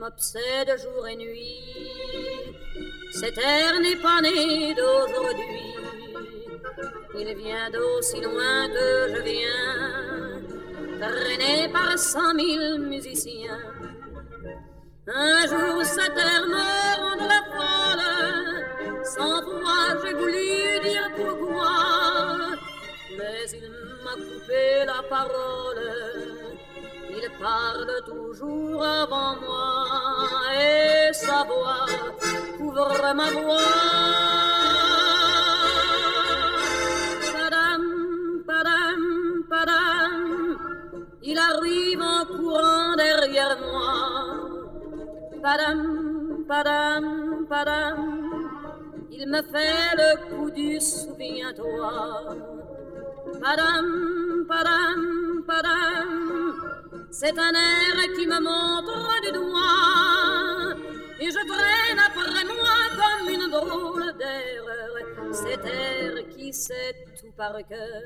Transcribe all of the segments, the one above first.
m'obsède jour et nuit. Cet air n'est pas né d'aujourd'hui, il vient d'aussi loin que je viens, traîné par 100 000 musiciens. Un jour cette air me rendra folle, sans foi j'ai voulu dire pourquoi, mais il m'a coupé la parole. Il parle toujours avant moi et sa voix couvre ma voix. Padam, padam, padam, il arrive en courant derrière moi. Padam, padam, padam, il me fait le coup du souviens-toi. Padam, padam, padam, c'est un air qui me montre du doigt et je traîne après moi comme une drôle d'erreur cet air qui sait tout par cœur.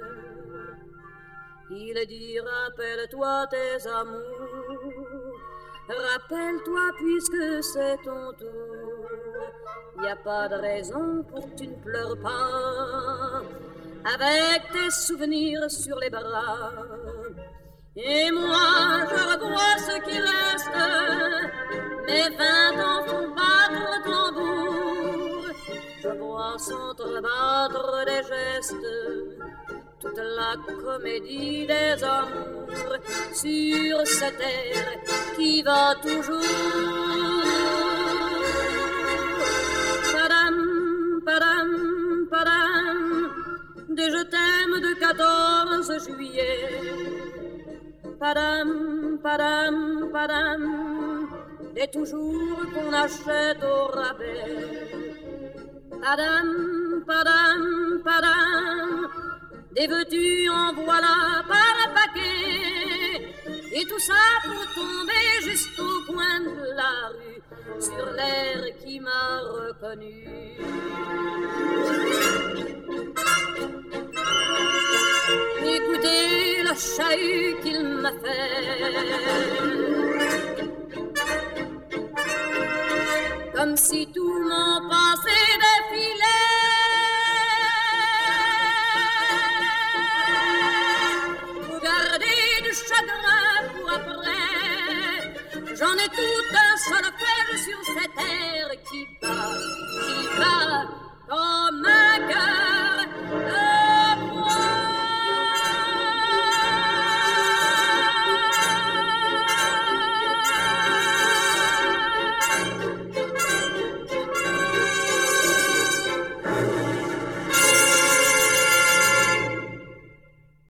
Il dit rappelle-toi tes amours, rappelle-toi puisque c'est ton tour. Y a pas de raison pour que tu ne pleures pas avec tes souvenirs sur les bras. Et moi, je revois ce qui reste, mes 20 ans font battre le tambour. Je vois s'entrebattre des gestes, toute la comédie des amours sur cette terre qui va toujours. Padam, padam, padam, des je t'aime de 14 juillet. Padam, padam, padam, des toujours qu'on achète au rabais. Padam, padam, padam, des veux-tu en voilà par paquet. Et tout ça pour tomber juste au coin de la rue, sur l'air qui m'a reconnu. Écoutez le chahut qu'il m'a fait, comme si tout mon passé défilait. Faut garder du chagrin pour après, j'en ai tout un solfège sur cette terre qui bat comme un cœur.